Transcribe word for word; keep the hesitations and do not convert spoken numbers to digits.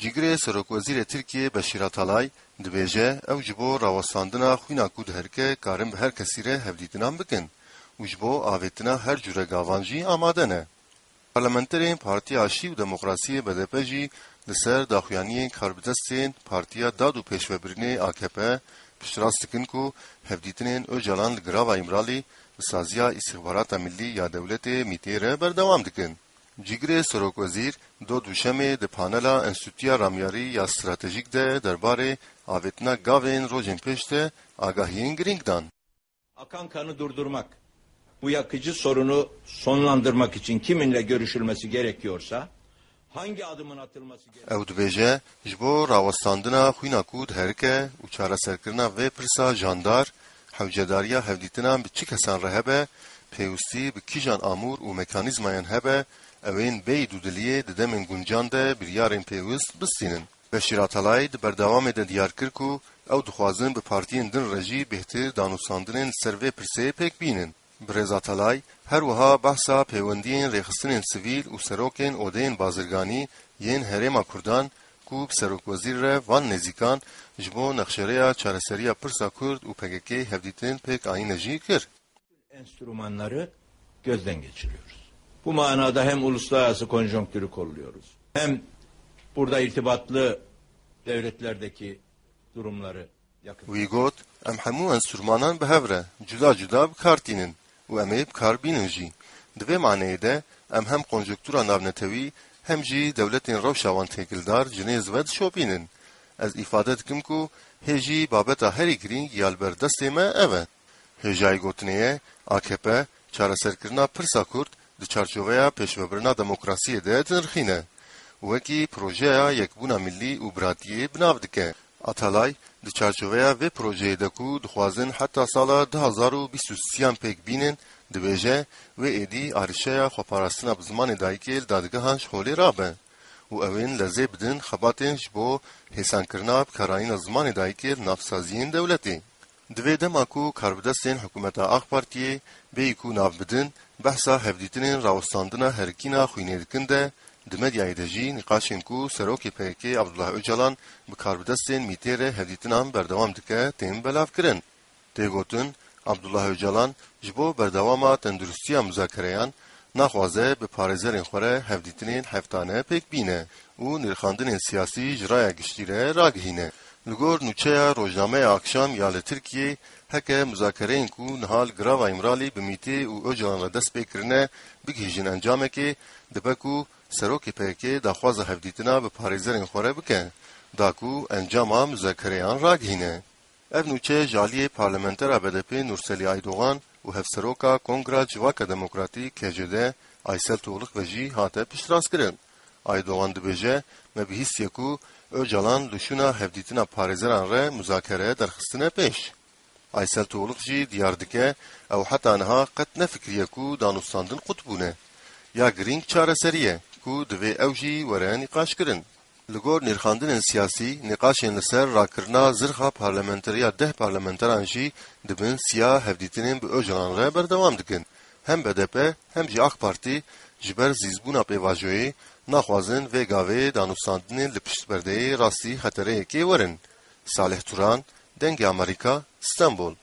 Cigre Serokwezîrê Tirkiye Beşîr Atalay dibêje ew ji bo rawestandina xwîna ku di herike karin bi her kesî re hevdîtinan bikin û ji bo avêtina her cure gavan jî amade ne. Parlamenterên Partiya Şî û Demokrasiyê B D P jî li ser daxuyaniyên karbidestên Partiya Dad û Pêşvebirinê A K P piştrast dikin ku hevdîtinên Öcalan li girava İmralî bi saziya îstixbarata millî ya dewletê Mîtê re berdewam dikin. Cigre Serokwezîr do duşemê di panela Enstitûya Ramyarî ya Stratejîk de derbarê avêtina gavên rojên pêş de agahiyên giring dan. Akan kanı durdurmak, bu yakıcı sorunu sonlandırmak için kiminle görüşülmesi gerekiyorsa, hangi adımın atılması gerekiyor? Ew dibêje ji bo rawestandina xwîna ku di herike û çareserkirina vê pirsa jandar, hewcedariya hevdîtinan bi çi kesan re hebe, pêwîstî bi kîjan amûr û mekanîzmayan hebe, evên bêyî dûdiliyê di demên guncan de biryarên pêwîst bistînin. Beşîr Atalay di berdewamê de diyar kir ku ew dixwazin bi partiyên din re jî bêhtir danûstandinên li ser vê pirsê pêk bînin. Birêz Atalay her wiha behsa pêwendiyên rêxistinên sivîl û serokên odeyên bazirganî yên Herêma Kurdan ku bi Serokwezîr re van nêzîkan ji bo nexşereya çareseriya pirsa Kurd û P K K hevdîtin pêk ayîne jî kir. Enstrümanları gözden geçiriyoruz. Bu manada hem uluslararası konjonktürü kolluyoruz, hem burada irtibatlı devletlerdeki durumları yakın. Wî got em hemû enstrûmanan bi hev re cuda cuda bikartînin û em ê bikarbînin jî. Di vê maneyê de em hem konjonktûra navnetewî hem jî dewletên rewşa wan têkildar ji nêz ve dişopînin. Ez îfade dikim ku hê jî babeta herî girîng ya li ber destê me ev e. Hêjayî gotinê A K P çareserkirina pirsa Kurd di çarçoveya pêşvebirina demokrasiyê de dinirxîne û wekî projeya yekbûna millî û biratiyê binav dike. Atalay di çarçoveya vê projeyê de ku dixwazin heta sala du hezar û bîst û sîyan pêk bînin, dibêje wê êdî arîşeya xweparastina bi zimanê dayîkê li dadgehan ji holê rabe û ew ên lezê bidin xebatên ji bo hêsankirina bikarayîna zimanê dayîkê li navsaziyên dewletê. Di vê dema ku karbidestên hikûmeta A K Partiyê bêyî ku nav bidin, behsa hevdîtinên rawestandina herikîna xwînê dikin de, di medyayê de jî nîqaşên ku serokê P K K Abdullah Öcalan bi karbidestên Mîtê re hevdîtinan berdewam dike tên belavkirin. Tê gotin Abdullah Öcalan ji bo berdewama tendurustiya müzakereyan naxwaze bi parêzerên xwe re hevdîtinên heftane pêk bîne û nirxandinên siyasî ji raya giştî re ragihîne. Li gor nûçeya Rojnameya Akşam ya li Tirkiyê heke müzakereyên ku niha li girava İmralî bi Mîtê û Öcalan re dest pê kirine bigihîjin encamekê, dibe ku serokê P K K daxwaza hevdîtina bi parêzerên xwe re bike, da ku encama müzakereyan ragihîne. Ev nûçe ji aliyê parlamentera B D P Nurselî Aydogan û hevseroka Kongra Civaka Demokratîk K C D Aysel Tuğluk ve jî hate piştrast-kirin. Aydogan dibêje me bihîstiye ku Öcalan li şûna hevdîtina parêzeran re müzakere derxistine pêş. Aysel Tuğluk jî diyar dike ew heta niha qet nefikiriye ku danûstandin qut bûne. Ya girîng çareseriye ku divê ew jî were nîqaşkirin. Li gor nîrxandinên siyasî, nîqaşên li ser rakirina zirxa parlamenteriya deh parlamenteran jî dibin siya hevdîtinên bi Öcalan re berdewam dikin. Hem B D P hem jî A K Parti ji ber zîzbûna pêvajoyê naxwazin vê gavê danûstandinên li piştberdeyê rastî xetereyekê werin. Salih Turan, Dengê Amerîka, İstanbul.